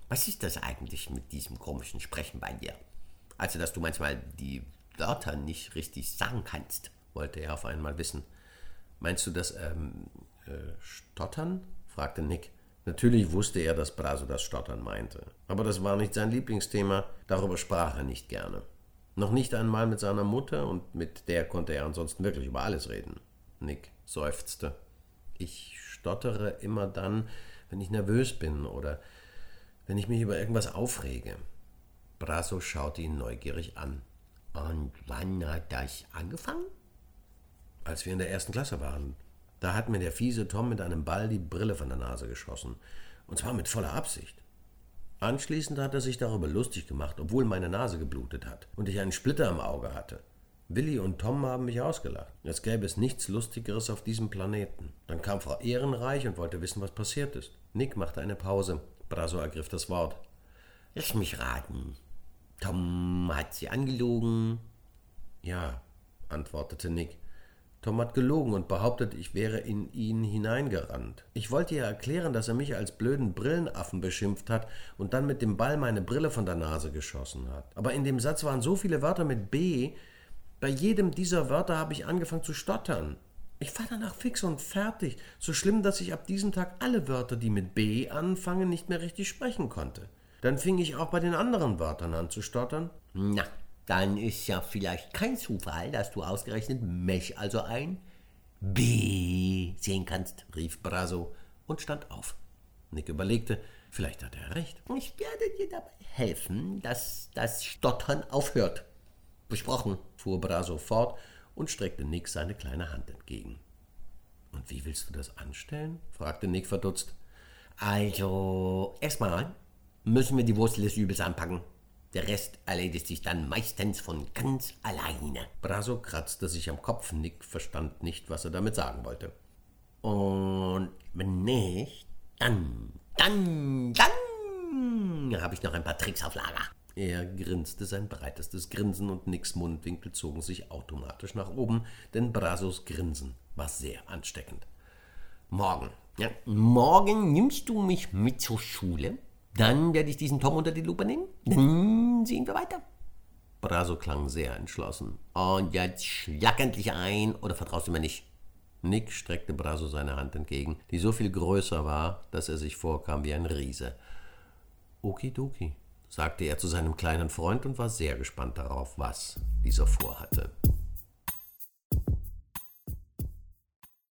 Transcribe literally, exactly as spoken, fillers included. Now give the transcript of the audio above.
Was ist das eigentlich mit diesem komischen Sprechen bei dir? Also, dass du manchmal die Wörter nicht richtig sagen kannst, wollte er auf einmal wissen. Meinst du das, ähm, äh, Stottern? Fragte Nick. Natürlich wusste er, dass Braso das Stottern meinte. Aber das war nicht sein Lieblingsthema, darüber sprach er nicht gerne. Noch nicht einmal mit seiner Mutter, und mit der konnte er ansonsten wirklich über alles reden. Nick seufzte. Ich stottere immer dann, wenn ich nervös bin oder wenn ich mich über irgendwas aufrege. Braso schaute ihn neugierig an. Und wann hat das angefangen? Als wir in der ersten Klasse waren. Da hat mir der fiese Tom mit einem Ball die Brille von der Nase geschossen. Und zwar mit voller Absicht. Anschließend hat er sich darüber lustig gemacht, obwohl meine Nase geblutet hat und ich einen Splitter im Auge hatte. Willi und Tom haben mich ausgelacht. Es gäbe es nichts Lustigeres auf diesem Planeten. Dann kam Frau Ehrenreich und wollte wissen, was passiert ist. Nick machte eine Pause. Braso ergriff das Wort. Lass mich raten. Tom hat sie angelogen. Ja, antwortete Nick. Tom hat gelogen und behauptet, ich wäre in ihn hineingerannt. Ich wollte ihr erklären, dass er mich als blöden Brillenaffen beschimpft hat und dann mit dem Ball meine Brille von der Nase geschossen hat. Aber in dem Satz waren so viele Wörter mit B. Bei jedem dieser Wörter habe ich angefangen zu stottern. Ich war danach fix und fertig. So schlimm, dass ich ab diesem Tag alle Wörter, die mit B anfangen, nicht mehr richtig sprechen konnte. Dann fing ich auch bei den anderen Wörtern an zu stottern. Na, dann ist ja vielleicht kein Zufall, dass du ausgerechnet mich, also ein B, sehen kannst, rief Braso und stand auf. Nick überlegte, vielleicht hat er recht. Ich werde dir dabei helfen, dass das Stottern aufhört. Besprochen, fuhr Braso fort und streckte Nick seine kleine Hand entgegen. Und wie willst du das anstellen? Fragte Nick verdutzt. Also, erstmal müssen wir die Wurzel des Übels anpacken. Der Rest erledigt sich dann meistens von ganz alleine. Braso kratzte sich am Kopf. Nick verstand nicht, was er damit sagen wollte. Und wenn nicht, dann, dann, dann habe ich noch ein paar Tricks auf Lager. Er grinste sein breitestes Grinsen und Nicks Mundwinkel zogen sich automatisch nach oben, denn Brasos Grinsen war sehr ansteckend. Morgen, ja, morgen nimmst du mich mit zur Schule. Dann werde ich diesen Tom unter die Lupe nehmen. Dann sehen wir weiter. Braso klang sehr entschlossen. Und jetzt schlag endlich ein, oder vertraust du mir nicht? Nick streckte Braso seine Hand entgegen, die so viel größer war, dass er sich vorkam wie ein Riese. Okidoki, sagte er zu seinem kleinen Freund und war sehr gespannt darauf, was dieser vorhatte.